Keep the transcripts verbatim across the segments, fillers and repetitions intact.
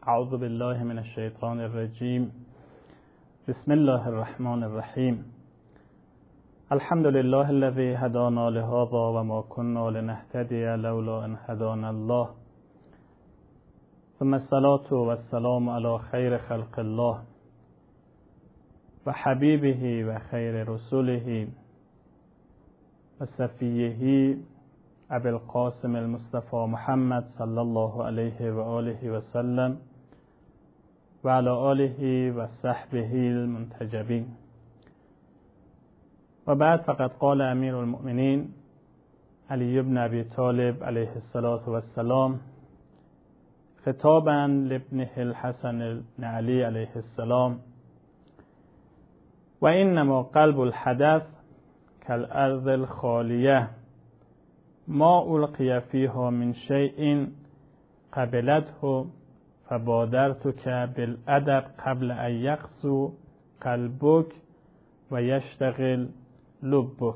اعوذ بالله من الشیطان الرجیم. بسم الله الرحمن الرحیم. الحمد لله الذي هدانا لهذا وما كنا لنهتدي لولا ان هدانا الله. ثم الصلاة والسلام على خير خلق الله وحبيبه وخير رسوله وصفيه ابي القاسم المصطفى محمد صلى الله عليه وآله وسلم وعلى آله وصحبه المنتجبين. وبعد، فقد قال امیر المؤمنین علی بن ابی طالب علیه الصلاة والسلام خطابا لابنه الحسن بن علی علیه السلام: و انما قلب الحدث كالارض الخالیه ما القی فیها من شیء قبلته فبادرتک بالادب قبل ان یقسو قلبک و یشتغل لبک.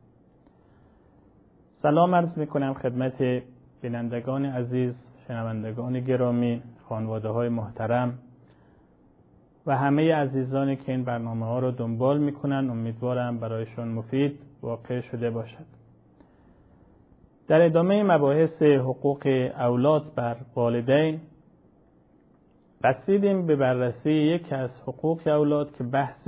سلام عرض میکنم خدمت بینندگان عزیز، شنوندگان گرامی، خانواده های محترم و همه عزیزانی که این برنامه ها رو دنبال میکنن. امیدوارم برایشون مفید واقع شده باشد. در ادامه مباحث حقوق اولاد بر والدین رسیدیم به بررسی یکی از حقوق اولاد که بحث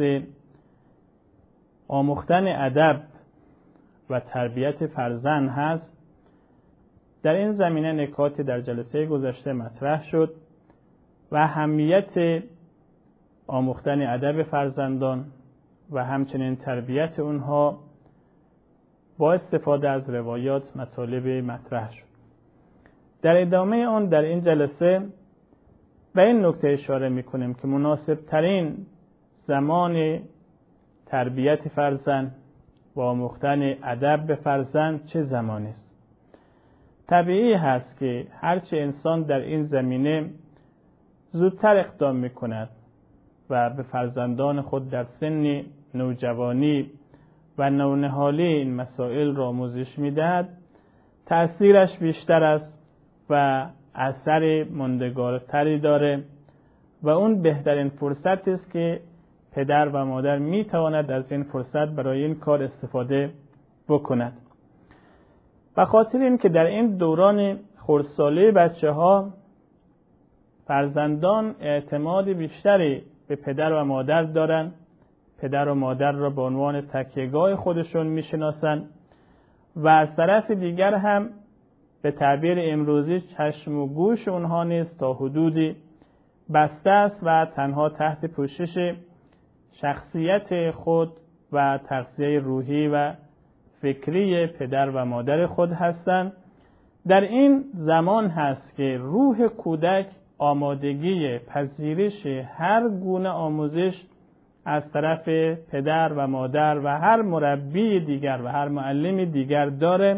آموختن ادب و تربیت فرزند هست. در این زمینه نکاتی در جلسه گذشته مطرح شد و اهمیت آموختن ادب فرزندان و همچنین تربیت اونها با استفاده از روایات مطالب مطرح شد. در ادامه آن در این جلسه به این نکته اشاره میکنیم که مناسب ترین زمان تربیت فرزند و آموختن ادب به فرزند چه زمانی است. طبیعی هست که هرچه انسان در این زمینه زودتر اقدام میکند و به فرزندان خود در سن نوجوانی و نونهالی این مسائل را آموزش میدهد، تأثیرش بیشتر است و اثر ماندگارتری داره و اون بهترین فرصت است که پدر و مادر می تواند از این فرصت برای این کار استفاده بکند. به خاطر این که در این دوران خردسالی بچه ها فرزندان اعتماد بیشتری به پدر و مادر دارن، پدر و مادر را به عنوان تکیهگاه خودشون میشناسن و از طرف دیگر هم به تعبیر امروزی چشم و گوش اونها نیز تا حدودی بسته است و تنها تحت پوشش شخصیت خود و تغذیه روحی و فکری پدر و مادر خود هستند. در این زمان هست که روح کودک آمادگی پذیرش هر گونه آموزش از طرف پدر و مادر و هر مربی دیگر و هر معلم دیگر داره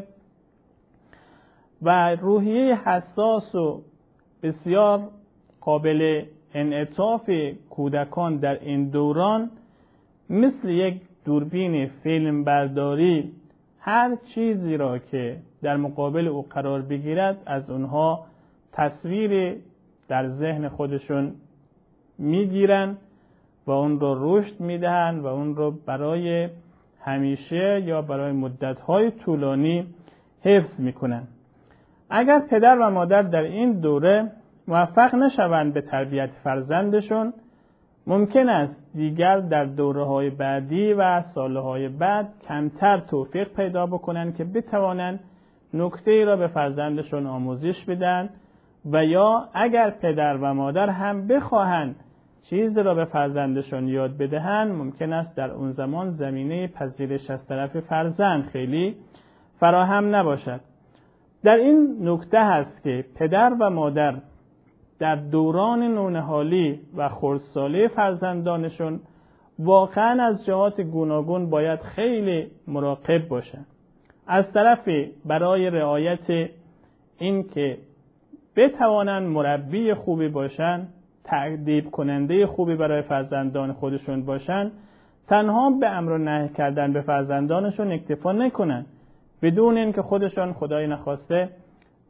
و روحیه حساس و بسیار قابل انعطاف کودکان در این دوران مثل یک دوربین فیلم برداری هر چیزی را که در مقابل او قرار بگیرد از اونها تصویر در ذهن خودشون میگیرن و اون رو رشد میدهن و اون رو برای همیشه یا برای مدت‌های طولانی حفظ میکنن. اگر پدر و مادر در این دوره موفق نشوند به تربیت فرزندشون، ممکن است دیگر در دوره‌های بعدی و سالهای بعد کمتر توفیق پیدا بکنن که بتوانند نکته‌ای را به فرزندشون آموزش بدن و یا اگر پدر و مادر هم بخواهند چیز را به فرزندشون یاد بدهند، ممکن است در اون زمان زمینه پذیرش از طرف فرزند خیلی فراهم نباشد. در این نکته هست که پدر و مادر در دوران نونهالی و خردسالی فرزندانشون واقعا از جهات گوناگون باید خیلی مراقب باشند. از طرفی برای رعایت این که بتوانند مربی خوبی باشند، تأدیب کننده خوبی برای فرزندان خودشون باشند، تنها به امر و نهی کردن به فرزندانشون اکتفا نکنن بدون اینکه خودشون خدای نخواسته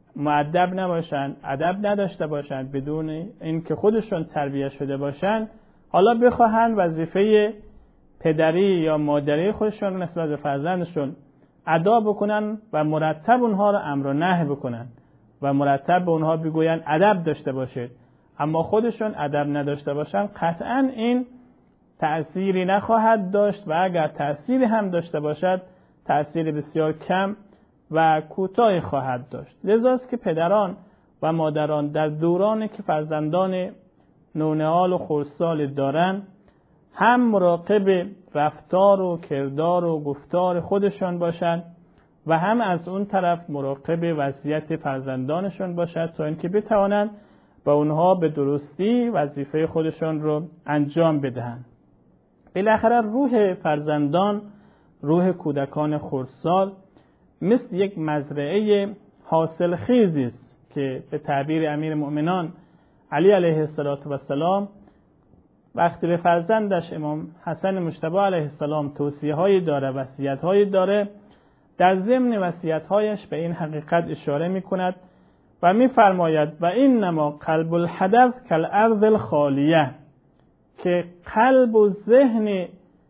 مؤدب نباشن، ادب نداشته باشن، بدون اینکه خودشون تربیت شده باشن، حالا بخواهن وظیفه پدری یا مادری خودشون نسبت به فرزندشون ادا بکنن و مرتب اونها رو امر و نهی بکنن و مرتب به اونها بگوین ادب داشته باشید، اما خودشون ادب نداشته باشن، قطعا این تأثیری نخواهد داشت و اگر تأثیری هم داشته باشد تأثیر بسیار کم و کوتاهی خواهد داشت. لذاست که پدران و مادران در دورانی که فرزندان نونهال و خردسال دارن هم مراقب رفتار و کردار و گفتار خودشان باشند و هم از اون طرف مراقب وضعیت فرزندانشان باشد تا اینکه بتوانند با اونها به درستی وظیفه خودشان رو انجام بدهند. بالاخره روح فرزندان، روح کودکان خردسال مثل یک مزرعه حاصل خیزی است که به تعبیر امیر مؤمنان علی علیه السلام وقتی به فرزندش امام حسن مجتبی علیه السلام توصیه هایی داره، وصیت هایی داره، در ضمن وصیت هایش به این حقیقت اشاره می کند و می فرماید و اینما قلب الحدث کالارض الخالیه، که قلب و ذهن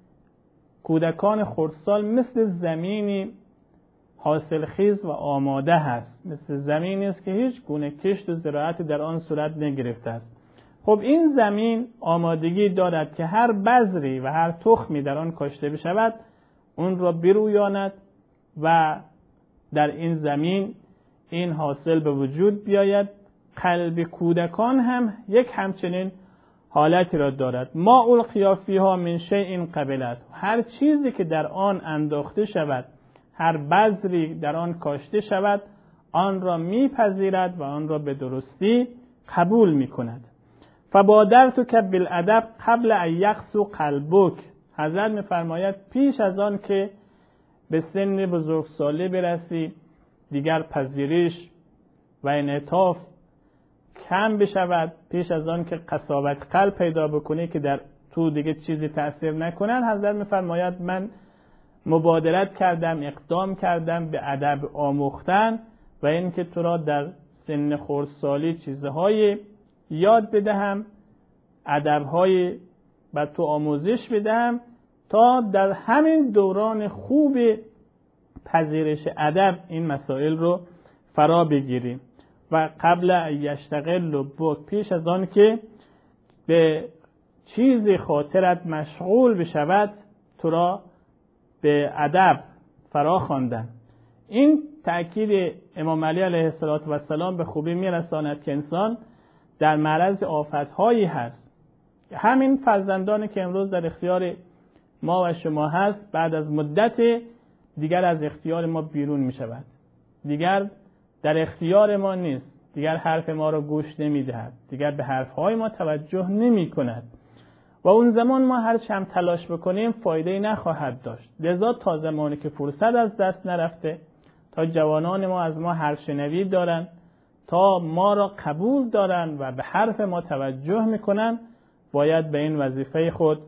کودکان خردسال مثل زمینی حاصل خیز و آماده هست، مثل زمینی است که هیچ گونه کشت و زراعت در آن صورت نگرفته است. خب این زمین آمادگی دارد که هر بذری و هر تخمی در آن کاشته بشود اون را برویاند و در این زمین این حاصل به وجود بیاید. قلب کودکان هم یک همچنین حالتی را دارد. ما القی فیها من شیء قبلت، هر چیزی که در آن انداخته شود، هر بذری در آن کاشته شود، آن را میپذیرد و آن را به درستی قبول میکند. فبادرتک بالادب قبل ان یقسو قلبک، حضرت میفرماید پیش از آن که به سن بزرگسالی برسی دیگر پذیرش و انعطاف کم بشود، پیش از آن که قساوت قلب پیدا بکنی که در تو دیگه چیزی تأثیر نکنن، حضرت میفرماید من مبادرت کردم، اقدام کردم به ادب آموختن و اینکه تو را در سن خردسالی چیزهای یاد بدهم، ادبهای بر تو آموزش بدهم تا در همین دوران خوب پذیرش ادب این مسائل رو فرا بگیریم و قبل یشتغل بک، پیش از آن که به چیزی خاطرت مشغول بشود تو را به ادب فرا خواندن. این تأکید امام علی علیه السلام به خوبی میرساند که انسان در معرض آفت‌هایی هست. همین فرزندانی که امروز در اختیار ما و شما هست بعد از مدت دیگر از اختیار ما بیرون می شود، دیگر در اختیار ما نیست، دیگر حرف ما را گوش نمی دهد، دیگر به حرفهای ما توجه نمی کند و اون زمان ما هر چند تلاش بکنیم فایده‌ای نخواهد داشت. لذا تا زمانی که فرصت از دست نرفته، تا جوانان ما از ما حرفشنوی دارن، تا ما را قبول دارن و به حرف ما توجه میکنن، باید به این وظیفه خود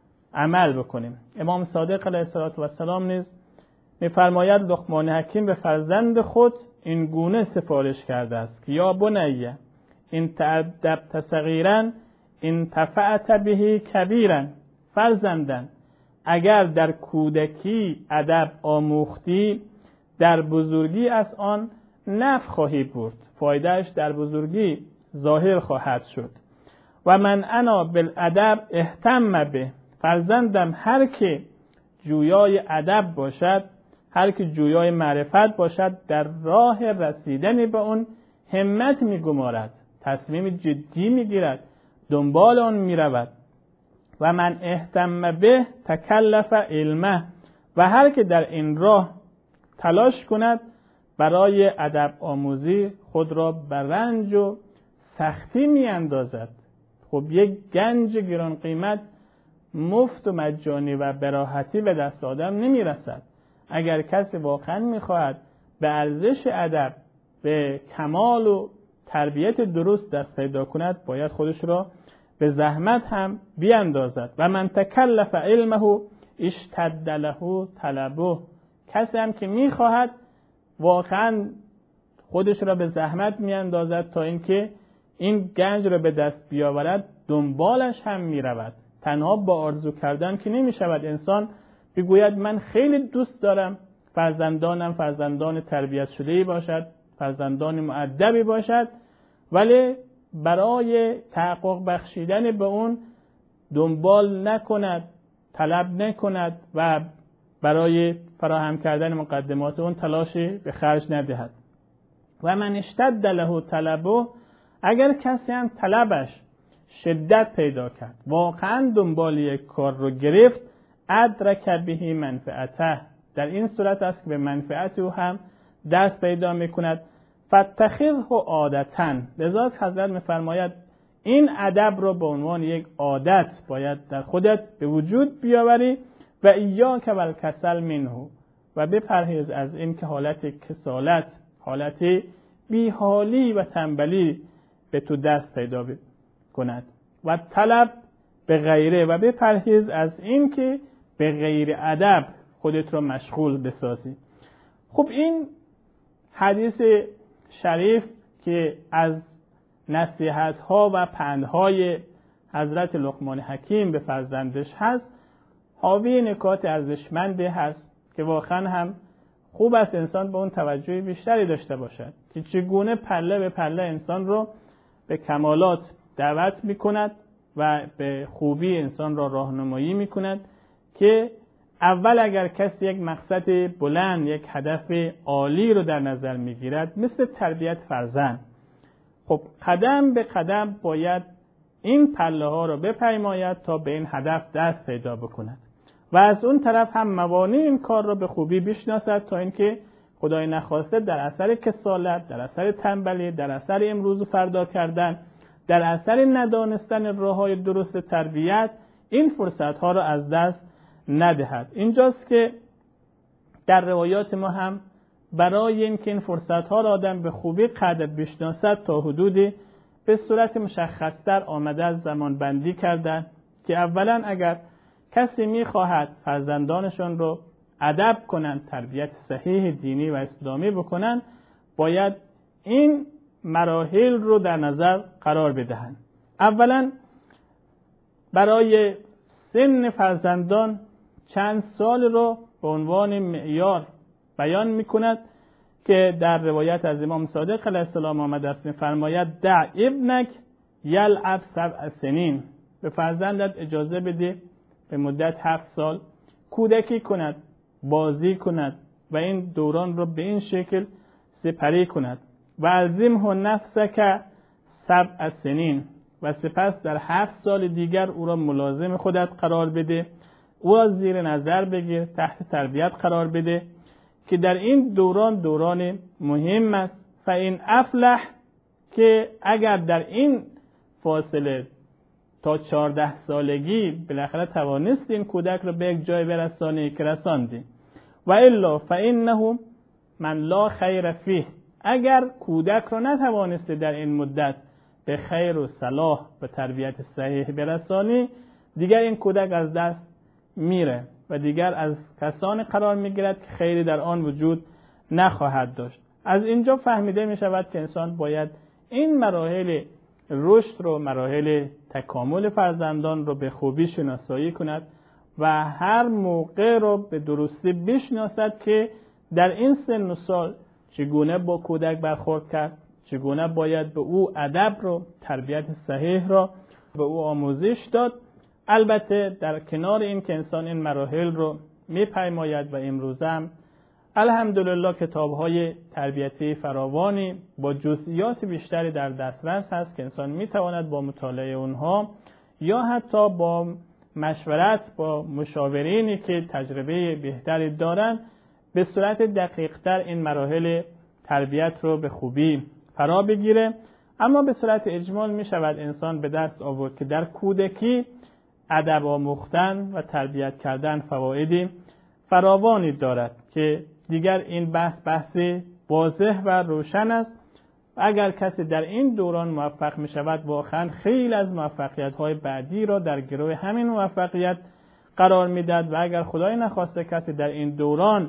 عمل بکنیم. امام صادق علیه السلام نیز میفرماید لقمان حکیم به فرزند خود این گونه سفارش کرده است که یا بنیه این تأدبت صغیرا این تفعت به کبیرا، فرزندن اگر در کودکی ادب آموختی در بزرگی از آن نفع خواهی برد، فایدهش در بزرگی ظاهر خواهد شد. و من انا بالادب اهتم به، فرزندم هر که جویای ادب باشد، هر که جویای معرفت باشد، در راه رسیدن به اون همت میگمارد، تصمیم جدی میگیرد، دنبال آن میرود. و من اهتم به تکلف علمه، و هر که در این راه تلاش کند برای ادب آموزی خود را بر رنج و سختی می اندازد. خب یک گنج گران قیمت مفت و مجانی و براحتی به دست آدم نمی رسد. اگر کسی واقعا می خواهد به ارزش ادب، به کمال و تربیت درست دست پیدا کند، باید خودش را به زحمت هم بیاندازد. و من تکلف علمه اشتد له طلبه، کسی هم که می خواهد واقعا خودش را به زحمت میاندازد تا اینکه این گنج را به دست بیاورد، دنبالش هم میرود. تنها با آرزو کردن که نمی شود. انسان بگوید من خیلی دوست دارم فرزندانم فرزندان تربیت شده‌ای باشد، فرزندان مؤدبی باشد، ولی برای تحقق بخشیدن به اون دنبال نکند، طلب نکند و برای فراهم کردن مقدمات اون تلاشی به خرج ندهد. و من اشتد له طلبه، اگر کسی هم طلبش شدت پیدا کرد، واقعا دنبال یک کار رو گرفت، ادرک به منفعته، در این صورت است که به منفعت او هم دست پیدا میکند. فتخذه عادتا، لذا حضرت میفرماید این ادب رو به عنوان یک عادت باید در خودت به وجود بیاوری و ایاک والکسل منه، و بپرهیز از این که حالت کسالت، حالت بیحالی و تنبلی به تو دست پیدا کند. و طلب به غیره، و بپرهیز از این که به غیر ادب خودت رو مشغول بسازی. خب این حدیث شریف که از نصیحت‌ها و پندهای حضرت لقمان حکیم به فرزندش هست، حاوی نکات ارزشمندی هست که واقعا هم خوب است انسان به اون توجه بیشتری داشته باشد که چگونه پله به پله انسان رو به کمالات دعوت می‌کند و به خوبی انسان را راهنمایی می‌کند که اول اگر کسی یک مقصد بلند، یک هدف عالی رو در نظر میگیرد، مثل تربیت فرزند، خب قدم به قدم باید این پله ها رو بپیماید تا به این هدف دست پیدا بکند و از اون طرف هم موانع این کار رو به خوبی بشناسد تا اینکه خدای نخواسته در اثر کسالت، در اثر تنبلی، در اثر امروز و فردا کردن، در اثر ندانستن راه‌های درست تربیت، این فرصت ها رو از دست ندهد. اینجاست که در روایات ما هم برای اینکه این فرصت ها را آدم به خوبی قدر بشناسد تا حدودی به صورت مشخصتر آمده از زمان بندی کردن که اولا اگر کسی میخواهد فرزندانشون رو ادب کنند، تربیت صحیح دینی و اسلامی بکنند، باید این مراحل رو در نظر قرار بدهند. اولا برای سن فرزندان چند سال رو به عنوان معیار بیان میکند که در روایت از امام صادق علیه السلام آمده است، می‌فرماید دع ابنک یلعب سبع سنین، به فرزندت اجازه بده به مدت هفت سال کودکی کند، بازی کند و این دوران رو به این شکل سپری کند. و الزمه نفسک سبع سنین، و سپس در هفت سال دیگر او را ملازم خودت قرار بده، او را زیر نظر بگیر، تحت تربیت قرار بده که در این دوران دوران مهم است. فإن افلح، که اگر در این فاصله تا چهارده سالگی بالاخره توانستی این کودک را به یک جای برسانی که رساندی، و الا فإنه من لا خیر فیه، اگر کودک را نتوانستی در این مدت به خیر و صلاح و تربیت صحیح برسانی، دیگر این کودک از دست میره و دیگر از کسانی قرار میگیرد که خیری در آن وجود نخواهد داشت. از اینجا فهمیده می شود که انسان باید این مراحل رشد رو، مراحل تکامل فرزندان رو به خوبی شناسایی کند و هر موقع رو به درستی بشناسد که در این سن و سال چگونه با کودک برخورد کرد، چگونه باید به او ادب رو، تربیت صحیح رو به او آموزش داد. البته در کنار این که انسان این مراحل رو میپیماید و امروزه هم الحمدلله کتاب‌های تربیتی فراوانی با جزئیات بیشتری در دسترس هست که انسان میتواند با مطالعه اونها یا حتی با مشورت با مشاورینی که تجربه بهتری دارن به صورت دقیق‌تر این مراحل تربیت رو به خوبی فرا بگیره. اما به صورت اجمال می شود انسان به دست آورد که در کودکی ادب آموختن و تربیت کردن فوایدی فراوانی دارد که دیگر این بحث بحث واضح و روشن است. اگر کسی در این دوران موفق می شود، واقعا خیلی از موفقیت های بعدی را در گروه همین موفقیت قرار می دهد و اگر خدای نخواسته کسی در این دوران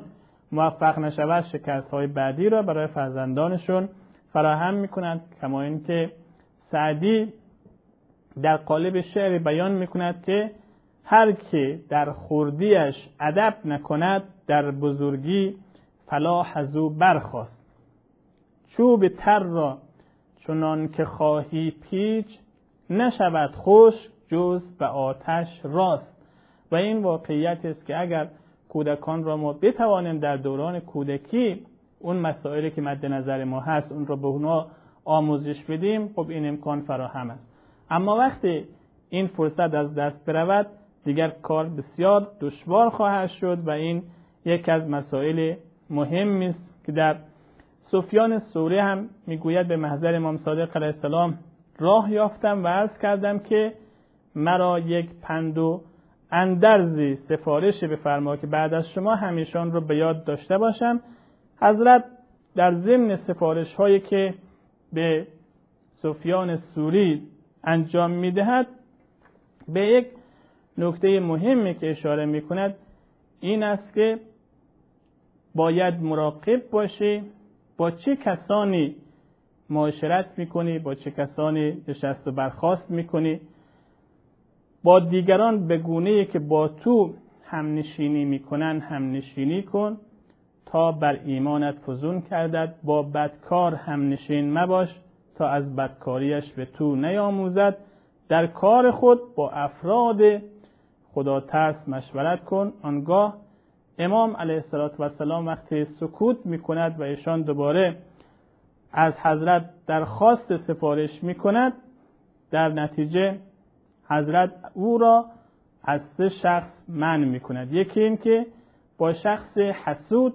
موفق نشود شکست های بعدی را برای فرزندانشون فراهم میکنند. کما اینکه سعدی در قالب شعر بیان میکند که هر که در خردیش ادب نکند در بزرگی فلاح از او برخاست. چوب تر را چنان که خواهی پیچ نشود خوش جز به آتش راست. و این واقعیت است که اگر کودکان را ما بتوانیم در دوران کودکی اون مسائلی که مد نظر ما هست اون را به اونها آموزش بدیم، خب این امکان فراهم است. اما وقتی این فرصت از دست برود دیگر کار بسیار دشوار خواهد شد و این یک از مسائل مهمی است که در سفیان ثوری هم میگوید به محضر امام صادق علیه السلام راه یافتم و عرض کردم که مرا یک پند و اندرزی سفارش بفرما که بعد از شما همیشان رو به یاد داشته باشم. حضرت در ضمن سفارش هایی که به سفیان ثوری انجام میدهد به یک نکته مهمی که اشاره میکند این است که باید مراقب باشی با چه کسانی معاشرت میکنی، با چه کسانی نشست و برخاست میکنی. با دیگران به گونه‌ای که با تو همنشینی میکنن همنشینی کن تا بر ایمانت فزون کردد. با بدکار همنشین مباش تا از بدکاریش به تو نیاموزد. در کار خود با افراد خدا ترس مشورت کن. آنگاه امام علیه السلام وقتی سکوت میکند و ایشان دوباره از حضرت درخواست سفارش میکند، در نتیجه حضرت او را از سه شخص منع میکند. یکی این که با شخص حسود،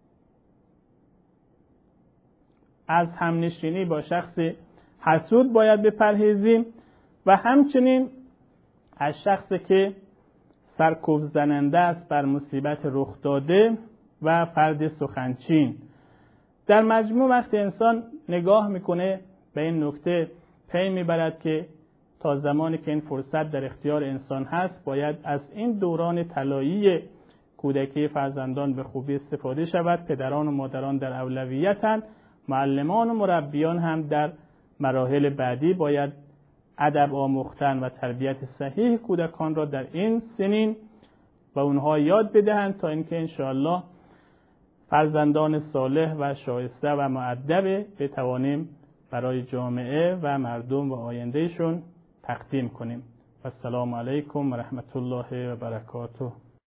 از همنشینی با شخص حسود باید بپرهیزیم و همچنین از شخصی که سرکوب زننده است بر مصیبت رخ داده و فرد سخنچین. در مجموع وقتی انسان نگاه میکنه به این نکته پی میبرد که تا زمانی که این فرصت در اختیار انسان هست باید از این دوران طلایی کودکی فرزندان به خوبی استفاده شود. پدران و مادران در اولویتند، معلمان و مربیان هم در مراحل بعدی باید ادب آموختن و تربیت صحیح کودکان را در این سنین و اونها یاد بدهند تا اینکه انشاءالله فرزندان صالح و شایسته و مؤدب بتوانیم برای جامعه و مردم و آیندهشون تقدیم کنیم. السلام علیکم و رحمت الله و برکاته.